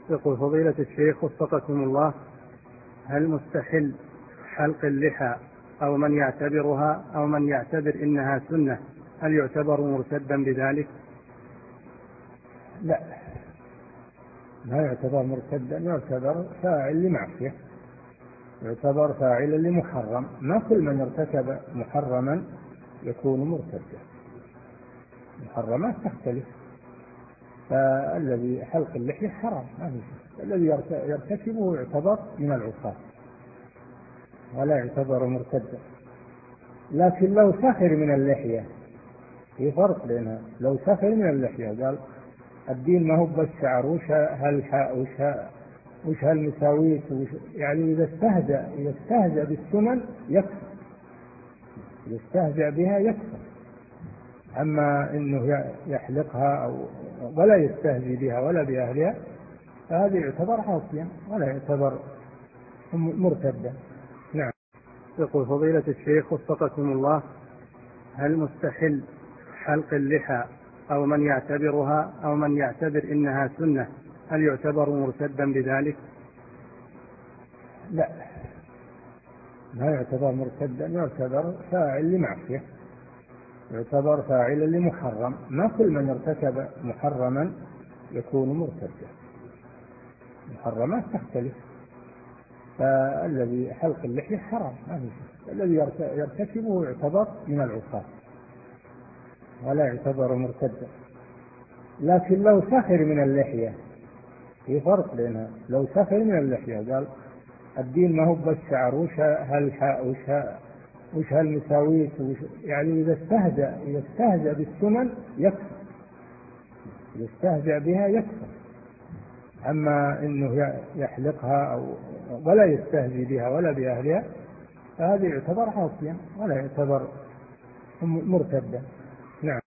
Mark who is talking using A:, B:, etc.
A: يقول فضيلة الشيخ وفقكم الله، هل مستحل حلق اللحى أو من يعتبرها أو من يعتبر إنها سنة هل يعتبر مرتدا بذلك؟
B: لا، ما يعتبر مرتدا، يعتبر فاعل لمعصية، يعتبر فاعل لمحرم. ما كل من ارتكب محرما يكون مرتدا، المحرمات تختلف. فالذي حلق اللحية حرام، ما في شيء. الذي يرتكبه يعتبر من العصاة ولا يعتبر مرتدا. لكن لو سخر من اللحية، في فرق بينها. لو سخر من اللحية قال الدين ما هو بس شعر، وش هالحاء وش هالمساويت، يعني إذا استهزأ بالسنن يكفر، إذا استهزأ بها يكفر. أما إنه يحلقها ولا يستهزئ بها ولا بأهلها، فهذا يعتبر عاصيا ولا يعتبر مرتدا. نعم.
A: يقول فضيلة الشيخ وفقكم الله، هل مستحل حلق اللحى أو من يعتبرها أو من يعتبر إنها سنة هل يعتبر مرتدا بذلك؟
B: لا، ما يعتبر مرتدا، يعتبر فاعل لمعصية، يعتبر فاعل لمحرم. ما كل من ارتكب محرما يكون مرتدا، المحرمات تختلف. فالذي حلق اللحية حرام، ما في شيء. الذي يرتكبه يعتبر من العصاة ولا يعتبر مرتدا. لكن لو سخر من اللحية، في فرق بينها. لو سخر من اللحية قال الدين ما هو بس شعر، وش هالحاء وش هالمساويت، يعني إذا استهزأ بالسنن يكفر، إذا استهزأ بها يكفر. أما إنه يحلقها ولا يستهزئ بها ولا بأهلها، فهذا يعتبر عاصيا ولا يعتبر مرتدا. نعم.